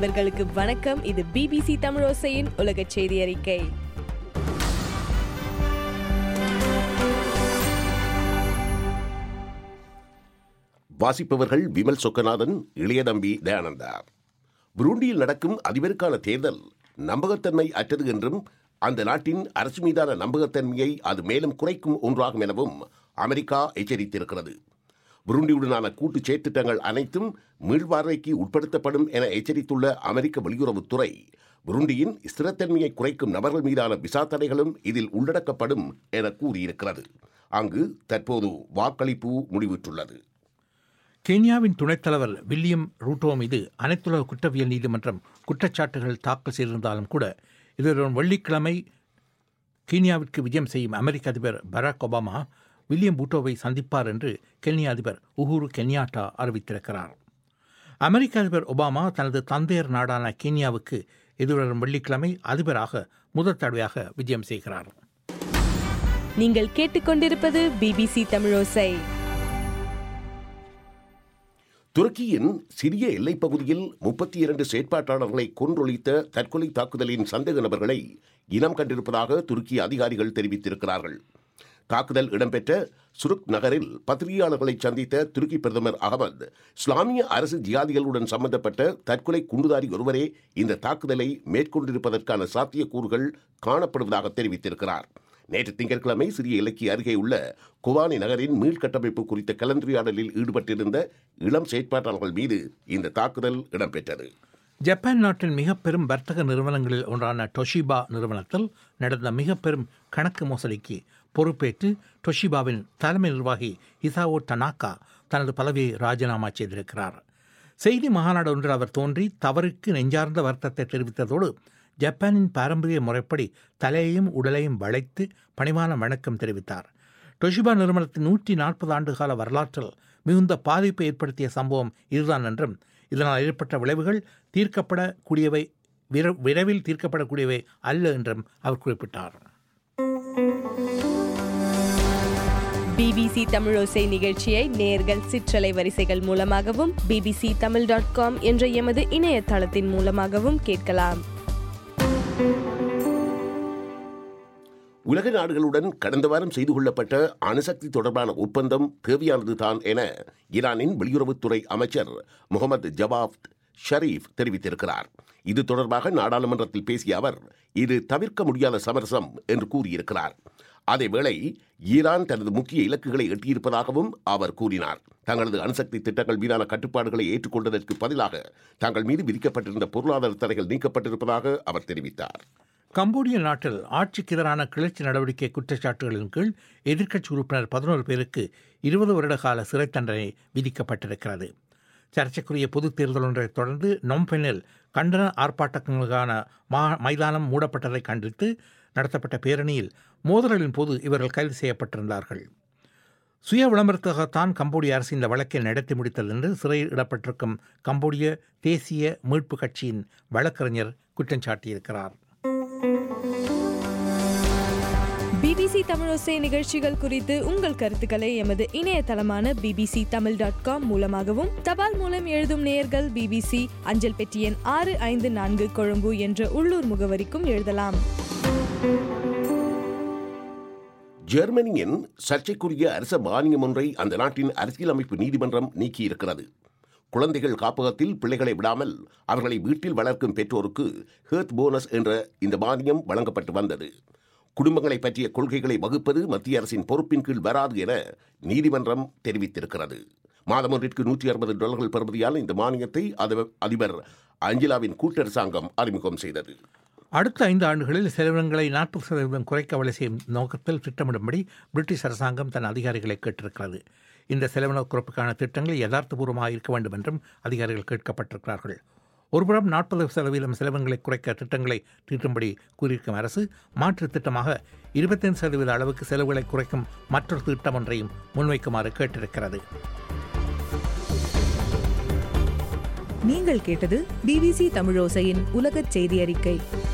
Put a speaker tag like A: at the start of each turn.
A: நண்பர்களுக்கு வணக்கம். இது பிபிசி தமிழோசையின் உலக செய்தி அறிக்கை.
B: வாசிப்பவர்கள் விமல் சொக்கநாதன், இளையதம்பி தயானந்தா. புருண்டியில் நடக்கும் அதிபருக்கான தேர்தல் நம்பகத்தன்மை அற்றது என்றும் அந்த நாட்டின் அரசு மீதான நம்பகத்தன்மையை அது மேலும் குறைக்கும் ஒன்றாகும் எனவும் அமெரிக்கா எச்சரித்திருக்கிறது. புருண்டியுடனான கூட்டு செயற்திட்டங்கள் அனைத்தும் மீள்பார்வைக்கு உட்படுத்தப்படும் என எச்சரித்துள்ள அமெரிக்க வெளியுறவுத்துறை, புருண்டியின் ஸ்திரத்தன்மையை குறைக்கும் நபர்கள் மீதான விசா தடைகளும் இதில் உள்ளடக்கப்படும் என கூறியிருக்கிறது. அங்கு தற்போது வாக்களிப்பு முடிவுற்றுள்ளது.
C: கென்யாவின் துணைத் தலைவர் வில்லியம் ரூட்டோ மீது அனைத்துலக குற்றவியல் நீதிமன்றம் குற்றச்சாட்டுகள் தாக்கல் செய்திருந்தாலும் கூட இதனுடன் வெள்ளிக்கிழமை கென்யாவிற்கு விஜயம் செய்யும் அமெரிக்க அதிபர் பராக் ஒபாமா வில்லியம் ரூட்டோவை சந்திப்பார் என்று கென்யா அதிபர் உஹுரு கென்யாட்டா அறிவித்திருக்கிறார். அமெரிக்க அதிபர் ஒபாமா தனது தந்தையர் நாடான கென்யாவுக்கு எதிர்வரும் வெள்ளிக்கிழமை அதிபராக முதல் தடவையாக விஜயம் செய்கிறார்.
A: நீங்கள் கேட்டுக்கொண்டிருப்பது பிபிசி தமிழோசை.
B: துருக்கியின் சிறிய எல்லைப் பகுதியில் 32 செயற்பாட்டாளர்களை கொன்றொழித்த தற்கொலை தாக்குதலின் சந்தேக நபர்களை இனம் கண்டிருப்பதாக துருக்கி அதிகாரிகள் தெரிவித்திருக்கிறார்கள். தாக்குதல் இடம்பெற்ற சுருக் நகரில் பத்திரிகையாளர்களை சந்தித்த துருக்கி பிரதமர் அகமது, இஸ்லாமிய அரசு ஜியாதிகளுடன் சம்பந்தப்பட்ட தற்கொலை குண்டுதாரி ஒருவரே இந்த தாக்குதலை மேற்கொண்டிருப்பதற்கான சாத்தியக்கூறுகள் காணப்படுவதாக தெரிவித்திருக்கிறார். நேற்று திங்கட்கிழமை சிறிய எல்லைக்கு அருகே உள்ள குவானி நகரின் மீள்கட்டமைப்பு குறித்த கலந்துரையாடலில் ஈடுபட்டிருந்த இளம் செயற்பாட்டாளர்கள் மீது இந்த தாக்குதல் இடம்பெற்றது.
C: ஜப்பான் நாட்டின் மிக பெரும் வர்த்தக நிறுவனங்களில் ஒன்றான டொஷிபா நிறுவனத்தில் நடந்த மிக பெரும் கணக்கு மோசடிக்கு பொறுப்பேற்று டொஷிபாவின் தலைமை நிர்வாகி இசாவோ டனாக்கா தனது பதவியை ராஜினாமா செய்திருக்கிறார். செய்தி மாநாடு ஒன்றில் அவர் தோன்றி தவறுக்கு நெஞ்சார்ந்த வருத்தத்தை தெரிவித்ததோடு ஜப்பானின் பாரம்பரிய முறைப்படி தலையையும் உடலையும் வளைத்து பணிவான வணக்கம் தெரிவித்தார். டொஷிபா நிறுவனத்தின் 140 ஆண்டுகால வரலாற்றில் மிகுந்த பாதிப்பை ஏற்படுத்திய சம்பவம் இதுதான் என்றும் இதனால் ஏற்பட்ட விளைவுகள் விரைவில் தீர்க்கப்படக்கூடியவை அல்ல என்றும் அவர் குறிப்பிட்டார்.
A: பிபிசி தமிழோசை நிகழ்ச்சியை நேயர்கள் சிற்றலை வரிசைகள் மூலமாகவும் bbc.com என்ற எமது இணையதளத்தின் மூலமாகவும் கேட்கலாம்.
B: உலக நாடுகளுடன் கடந்த வாரம் செய்து கொள்ளப்பட்ட அணுசக்தி தொடர்பான ஒப்பந்தம் தேவையானது தான் என ஈரானின் வெளியுறவுத்துறை அமைச்சர் முகமது ஜவாத் ஷரீஃப் தெரிவித்திருக்கிறார். இது தொடர்பாக நாடாளுமன்றத்தில் பேசிய அவர், இது தவிர்க்க முடியாத சமரசம் என்று கூறியிருக்கிறார். அதேவேளை ஈரான் தனது முக்கிய இலக்குகளை எட்டியிருப்பதாகவும் அவர் கூறினார். தங்களது அணுசக்தி திட்டங்கள் மீதான கட்டுப்பாடுகளை ஏற்றுக்கொண்டதற்கு பதிலாக தங்கள் மீது விதிக்கப்பட்டிருந்த பொருளாதார தடைகள் நீக்கப்பட்டிருப்பதாக அவர் தெரிவித்தார்.
C: கம்போடிய நாட்டில் ஆட்சிக்கு எதிரான கிளர்ச்சி நடவடிக்கை குற்றச்சாட்டுகளின் கீழ் எதிர்க்கட்சி உறுப்பினர் 11 பேருக்கு 20 வருட கால சிறை தண்டனை விதிக்கப்பட்டிருக்கிறது. சர்ச்சைக்குரிய பொதுத் தேர்தல் ஒன்றை தொடர்ந்து நொம்பெனில் கண்டன ஆர்ப்பாட்டங்களுக்கான மைதானம் மூடப்பட்டதை கண்டித்து நடத்தப்பட்ட பேரணியில் மோதல்களின் போது இவர்கள் கைது செய்யப்பட்டிருந்தார்கள். சுய விளம்பரத்துக்காகத்தான் கம்போடிய அரசு இந்த வழக்கை நடத்தி முடித்தது என்று சிறையில் இடப்பட்டிருக்கும் கம்போடிய தேசிய மீட்பு கட்சியின் வழக்கறிஞர் குற்றம் சாட்டியிருக்கிறார்.
A: பிபிசி தமிழோசை நிகழ்ச்சிகள் குறித்து உங்கள் கருத்துக்களை எமது இணையதளமான bbc.com மூலமாகவும், தபால் மூலம் எழுதும் நேயர்கள் பிபிசி அஞ்சல் பெட்டி எண் 654 கொழும்பு என்ற உள்ளூர் முகவரிக்கும் எழுதலாம்.
B: ஜெர்மனியின் சர்ச்சைக்குரிய அரச மானியம் ஒன்றை அந்த நாட்டின் அரசியலமைப்பு நீதிமன்றம் நீக்கியிருக்கிறது. குழந்தைகள் காப்பகத்தில் பிள்ளைகளை விடாமல் அவர்களை வீட்டில் வளர்க்கும் பெற்றோருக்கு ஹேர்த் போனஸ் என்ற இந்த மானியம் வழங்கப்பட்டு வந்தது. குடும்பங்களை பற்றிய கொள்கைகளை வகுப்பது மத்திய அரசின் பொறுப்பின் கீழ் வராது என நீதிமன்றம் தெரிவித்திருக்கிறது. மாதம் ஒன்றிற்கு $160 பெறுமதியான இந்த மானியத்தை அதிபர் அஞ்சலாவின் கூட்டரசாங்கம் அறிமுகம் செய்தது.
C: அடுத்த 5 ஆண்டுகளில் செலவினங்களை 40% குறைக்க வழி செய்யும் நோக்கத்தில் திட்டமிடும்படி பிரிட்டிஷ் அரசாங்கம் தன் அதிகாரிகளை கேட்டிருக்கிறது. இந்த செலவின குறைப்புக்கான திட்டங்கள் யதார்த்தபூர்வமாக இருக்க வேண்டும் என்றும் அதிகாரிகள் கேட்கப்பட்டிருக்கிறார்கள். ஒருபுறம் 40% செலவினங்களை குறைக்க திட்டங்களை தீட்டும்படி கூறியிருக்கும் அரசு மாற்று திட்டமாக 25% அளவுக்கு செலவுகளை குறைக்கும் மற்றொரு திட்டம் ஒன்றையும் முன்வைக்குமாறு கேட்டிருக்கிறது.
D: நீங்கள் கேட்டது பிபிசி தமிழோசையின் உலகச் செய்தி அறிக்கை.